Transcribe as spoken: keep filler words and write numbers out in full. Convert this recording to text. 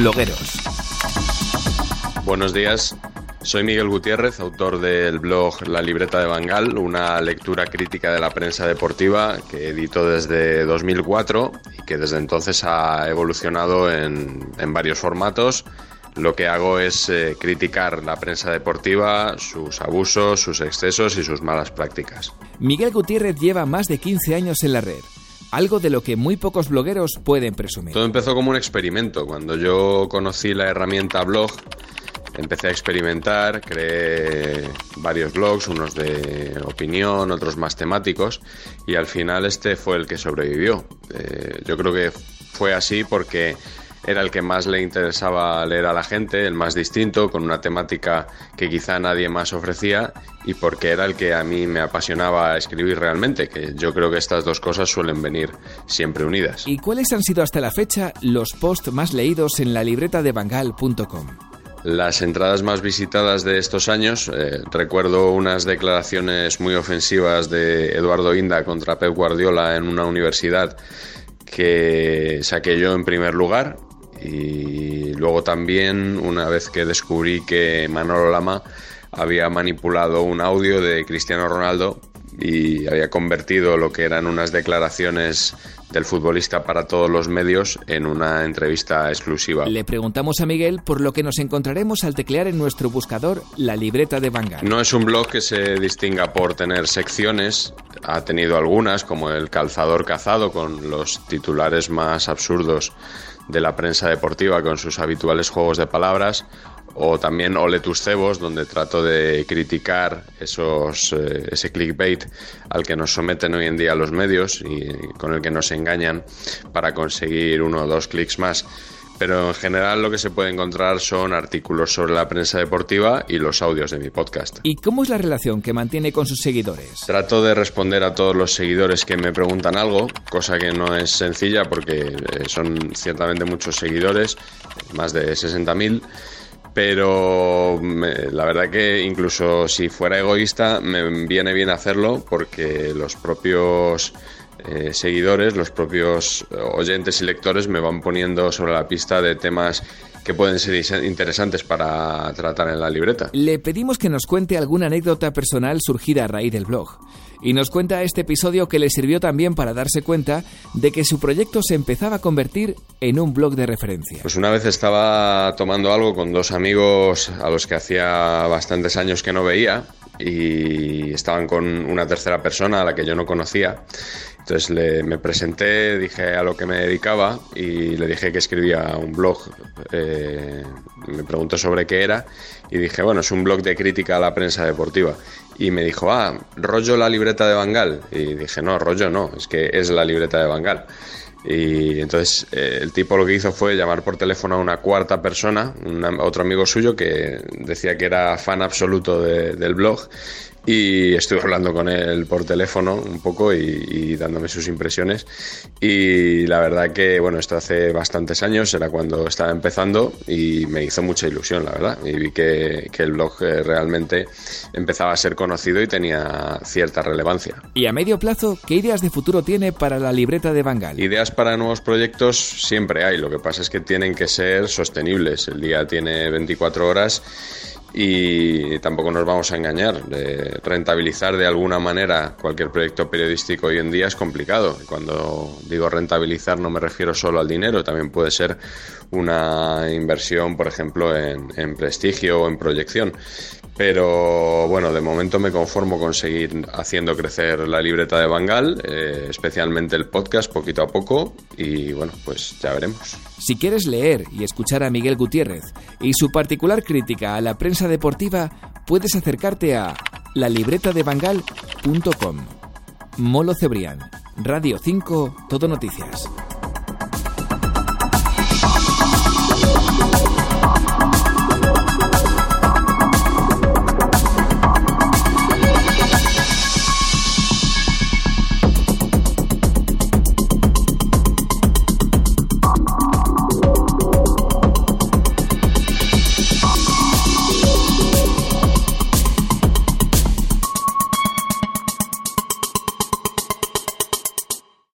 blogueros. Buenos días, soy Miguel Gutiérrez, autor del blog La Libreta de Bangal, una lectura crítica de la prensa deportiva que edito desde dos mil cuatro y que desde entonces ha evolucionado en, en varios formatos. Lo que hago es eh, criticar la prensa deportiva, sus abusos, sus excesos y sus malas prácticas. Miguel Gutiérrez lleva más de quince años en la red, algo de lo que muy pocos blogueros pueden presumir. Todo empezó como un experimento. Cuando yo conocí la herramienta blog, empecé a experimentar, creé varios blogs, unos de opinión, otros más temáticos, y al final este fue el que sobrevivió. Eh, yo creo que fue así porque era el que más le interesaba leer a la gente, el más distinto, con una temática que quizá nadie más ofrecía, y porque era el que a mí me apasionaba escribir realmente, que yo creo que estas dos cosas suelen venir siempre unidas. ¿Y cuáles han sido hasta la fecha los posts más leídos en la libreta de bangal punto com? Las entradas más visitadas de estos años, eh, recuerdo unas declaraciones muy ofensivas de Eduardo Inda contra Pep Guardiola en una universidad que saqué yo en primer lugar, y luego también una vez que descubrí que Manolo Lama había manipulado un audio de Cristiano Ronaldo y había convertido lo que eran unas declaraciones del futbolista para todos los medios en una entrevista exclusiva. Le preguntamos a Miguel por lo que nos encontraremos al teclear en nuestro buscador La Libreta de Bangal. No es un blog que se distinga por tener secciones. Ha tenido algunas, como El Calzador Cazado, con los titulares más absurdos de la prensa deportiva, con sus habituales juegos de palabras, o también Ole tus cebos, donde trato de criticar esos, eh, ese clickbait al que nos someten hoy en día los medios y con el que nos engañan para conseguir uno o dos clics más. Pero en general lo que se puede encontrar son artículos sobre la prensa deportiva y los audios de mi podcast. ¿Y cómo es la relación que mantiene con sus seguidores? Trato de responder a todos los seguidores que me preguntan algo, cosa que no es sencilla porque son ciertamente muchos seguidores, más de sesenta mil. Pero me, la verdad que incluso si fuera egoísta me viene bien hacerlo, porque los propios eh, seguidores, los propios oyentes y lectores me van poniendo sobre la pista de temas que pueden ser interesantes para tratar en la libreta. Le pedimos que nos cuente alguna anécdota personal surgida a raíz del blog. Y nos cuenta este episodio que le sirvió también para darse cuenta de que su proyecto se empezaba a convertir en un blog de referencia. Pues una vez estaba tomando algo con dos amigos a los que hacía bastantes años que no veía, y estaban con una tercera persona a la que yo no conocía. Entonces le, me presenté, dije a lo que me dedicaba y le dije que escribía un blog. Eh, me preguntó sobre qué era y dije, bueno, es un blog de crítica a la prensa deportiva. Y me dijo, ah, rollo La Libreta de Bangal. Y dije, no, rollo no, es que es La Libreta de Bangal. Y entonces eh, el tipo lo que hizo fue llamar por teléfono a una cuarta persona, una, otro amigo suyo que decía que era fan absoluto de, del blog, y estuve hablando con él por teléfono un poco y, y dándome sus impresiones, y la verdad que, bueno, esto hace bastantes años, era cuando estaba empezando, y me hizo mucha ilusión, la verdad, y vi que, que el blog realmente empezaba a ser conocido y tenía cierta relevancia. Y a medio plazo, ¿qué ideas de futuro tiene para La Libreta de Bangal? Ideas para nuevos proyectos siempre hay, lo que pasa es que tienen que ser sostenibles. El día tiene veinticuatro horas y tampoco nos vamos a engañar. De rentabilizar de alguna manera cualquier proyecto periodístico hoy en día es complicado. Cuando digo rentabilizar no me refiero solo al dinero, también puede ser una inversión, por ejemplo, en, en prestigio o en proyección. Pero bueno, de momento me conformo con seguir haciendo crecer La Libreta de Bangal, eh, especialmente el podcast, poquito a poco, y bueno, pues ya veremos. Si quieres leer y escuchar a Miguel Gutiérrez y su particular crítica a la prensa deportiva, puedes acercarte a la libreta de bangal punto com. Molo Cebrián, Radio cinco, Todo Noticias.